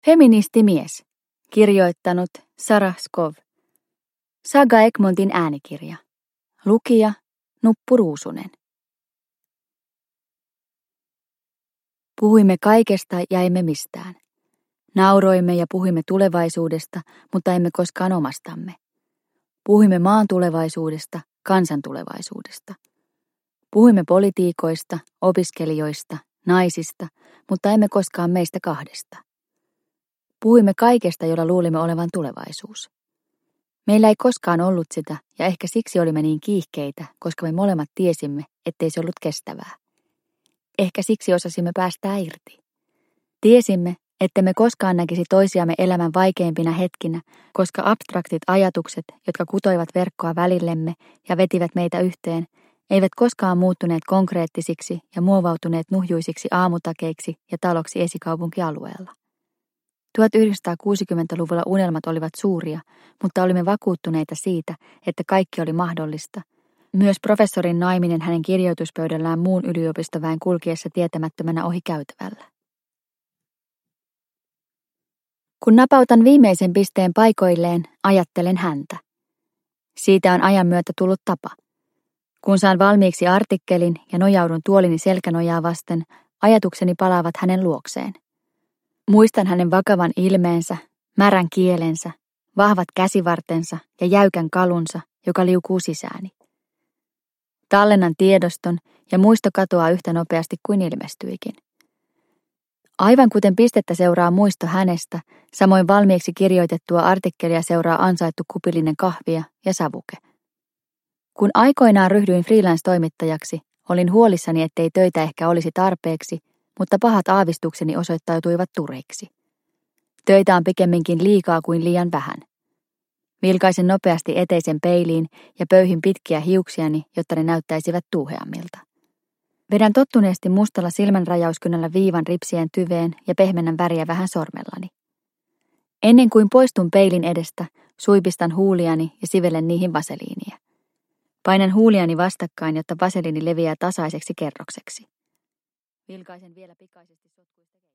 Feministimies. Kirjoittanut Sarah Skov. Saga Egmontin äänikirja. Lukija Nuppu Ruusunen. Puhuimme kaikesta ja emme mistään. Nauroimme ja puhuimme tulevaisuudesta, mutta emme koskaan omastamme. Puhuimme maan tulevaisuudesta, kansan tulevaisuudesta. Puhuimme politiikoista, opiskelijoista, naisista, mutta emme koskaan meistä kahdesta. Puhuimme kaikesta, jolla luulimme olevan tulevaisuus. Meillä ei koskaan ollut sitä, ja ehkä siksi olimme niin kiihkeitä, koska me molemmat tiesimme, ettei se ollut kestävää. Ehkä siksi osasimme päästää irti. Tiesimme, ettemme koskaan näkisi toisiamme elämän vaikeimpina hetkinä, koska abstraktit ajatukset, jotka kutoivat verkkoa välillemme ja vetivät meitä yhteen, eivät koskaan muuttuneet konkreettisiksi ja muovautuneet nuhjuisiksi aamutakeiksi ja taloksi esikaupunkialueella. 1960-luvulla unelmat olivat suuria, mutta olimme vakuuttuneita siitä, että kaikki oli mahdollista. Myös professorin naiminen hänen kirjoituspöydällään muun yliopistoväen kulkiessa tietämättömänä ohi käytävällä. Kun napautan viimeisen pisteen paikoilleen, ajattelen häntä. Siitä on ajan myötä tullut tapa. Kun saan valmiiksi artikkelin ja nojaudun tuolini selkänojaa vasten, ajatukseni palaavat hänen luokseen. Muistan hänen vakavan ilmeensä, märän kielensä, vahvat käsivartensa ja jäykän kalunsa, joka liukuu sisääni. Tallennan tiedoston ja muisto katoaa yhtä nopeasti kuin ilmestyikin. Aivan kuten pistettä seuraa muisto hänestä, samoin valmiiksi kirjoitettua artikkelia seuraa ansaittu kupillinen kahvia ja savuke. Kun aikoinaan ryhdyin freelance-toimittajaksi, olin huolissani, ettei töitä ehkä olisi tarpeeksi, mutta pahat aavistukseni osoittautuivat turhiksi. Töitä on pikemminkin liikaa kuin liian vähän. Vilkaisen nopeasti eteisen peiliin ja pöyhin pitkiä hiuksiani, jotta ne näyttäisivät tuuheammilta. Vedän tottuneesti mustalla silmänrajauskynällä viivan ripsien tyveen ja pehmennän väriä vähän sormellani. Ennen kuin poistun peilin edestä, suipistan huuliani ja sivelen niihin vaseliinia. Painan huuliani vastakkain, jotta vaseliini leviää tasaiseksi kerrokseksi. Vilkaisen vielä pikaisesti sotkuista